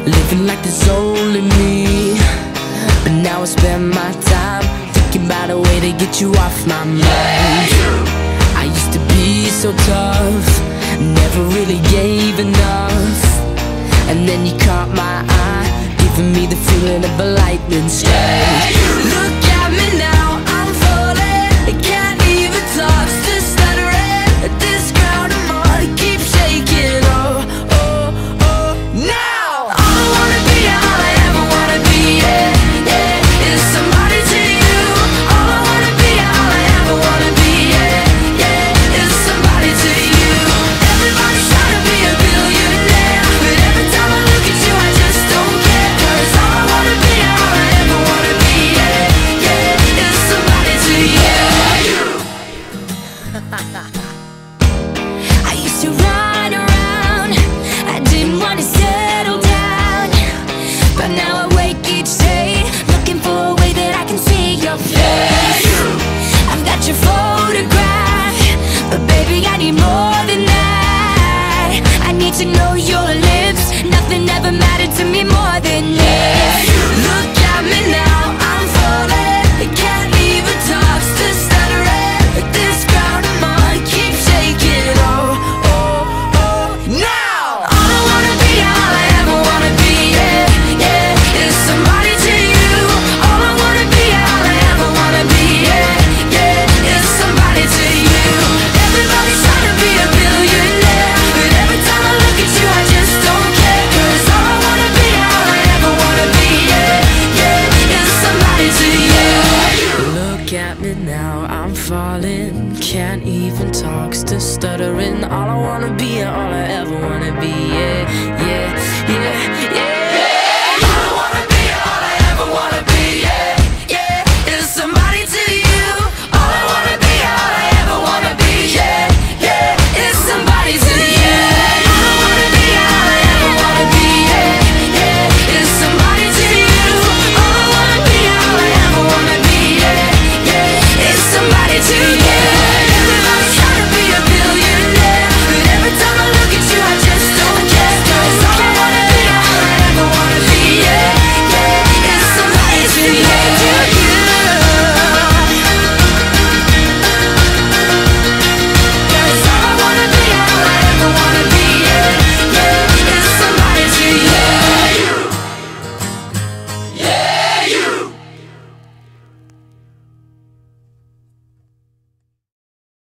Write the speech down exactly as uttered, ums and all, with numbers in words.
living like there's only me. But now I spend my time thinking about a way to get you off my mind. I used to be so tough, never really gave enough, and then you caught my eye, giving me the feeling of a lightning strike. Look at me now, I'm falling, can't even talk, still stuttering. This ground I'm on keeps shaking. Oh, oh, oh, now all I wanna be, all I ever wanna be, yeah, yeah, is somebody to you. All I wanna be, all I ever wanna be, yeah, yeah, is somebody to you. Everybody's trying to be a billionaire, but every time I look at you I just don't care. 'Cause all I wanna be, all I ever wanna be, yeah, yeah, is somebody to you. I used to run around, I didn't want to settle down, but now I wake each day looking for a way that I can see your face. I've got your photograph, but baby I need more than that. I need to know your lips, nothing ever mattered to me more than this. Look at me now, I'm falling, can't even talk, still stuttering. This ground I'm on keeps shaking. Oh, oh, oh, now all I wanna be, all I ever wanna be, yeah, yeah, is somebody to you. All I wanna be, all I ever wanna be, yeah, yeah, is somebody to you. Everybody's trying to be a billionaire, but every time I look at you I just don't care. 'Cause all I wanna be, all I ever wanna be, yeah, yeah, is somebody to you. Look at me now, I'm falling, can't even talk, still stuttering. All I wanna be, all I ever wanna be, yeah, yeah, yeah.